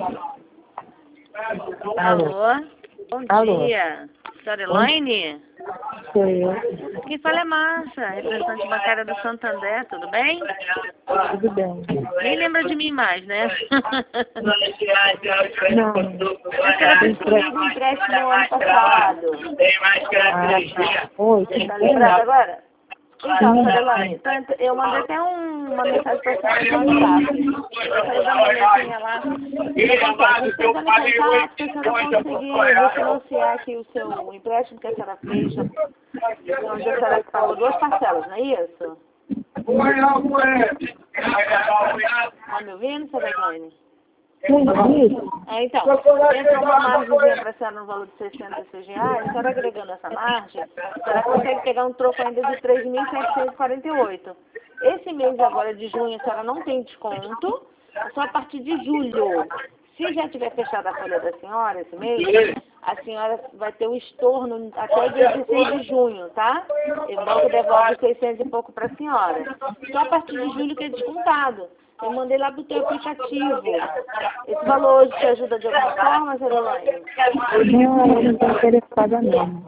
Alô? Bom dia. Senhora Elaine? Sou eu. Quem fala é Márcia, representante bancária do Santander, tudo bem? Tudo bem. Nem lembra de mim mais, né? Não. A senhora fez comigo um empréstimo no ano passado. Oi, Tá lembrada agora? Então, senhora Elaine, eu mandei até uma mensagem para a senhora no WhatsApp. Eu falei, dá uma olhadinha lá. A gente tentando em contato, que a senhora conseguir refinanciar aqui o seu empréstimo que a senhora fez, onde a senhora pagou 2 parcelas, não é isso? Tá me ouvindo, senhora Elaine? Então, entra uma margemzinha para a senhora no valor de R$66, a senhora agregando essa margem, a senhora consegue pegar um troco ainda de 3.748. Esse mês agora de junho a senhora não tem desconto, é só a partir de julho. Se já tiver fechado a folha da senhora esse mês, a senhora vai ter o estorno até dia 16 de junho, tá? E o banco devolve 600 e pouco para a senhora. Só a partir de julho que é descontado. Eu mandei lá pro teu aplicativo. Esse valor hoje te ajuda de alguma forma, senhora Elaine? Não, eu não estou interessada não.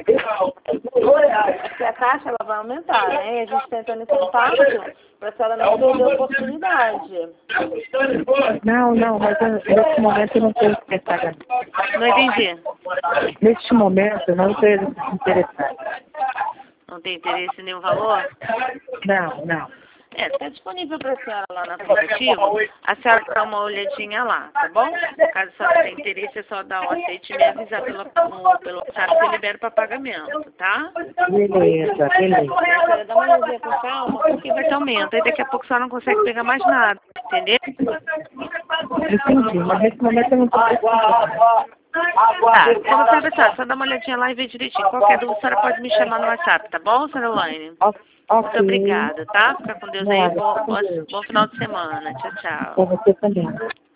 Porque a taxa ela vai aumentar, né? A gente tentando em contato para a senhora não perder a oportunidade. Não, mas nesse momento eu não estou interessada. Não entendi. Neste momento eu não estou interessada. Não tem interesse em nenhum valor? Não. Está disponível para a senhora lá no aplicativo. A senhora dá uma olhadinha lá, tá bom? Caso a senhora tenha interesse, é só dar um aceite e me avisar pelo WhatsApp que eu libero para pagamento, tá? Beleza. A senhora dá uma olhadinha com calma, porque vai ter aumento. Aí daqui a pouco a senhora não consegue pegar mais nada, entendeu? Entendi, mas nesse momento eu não estou interessada. Tá, quando você pensar, só dá uma olhadinha lá e vê direitinho. Qualquer dúvida, a senhora pode me chamar no WhatsApp, tá bom, senhora Elaine? Muito obrigada, tá? Fica com Deus aí. Bom final de semana. Tchau, tchau. Para você também.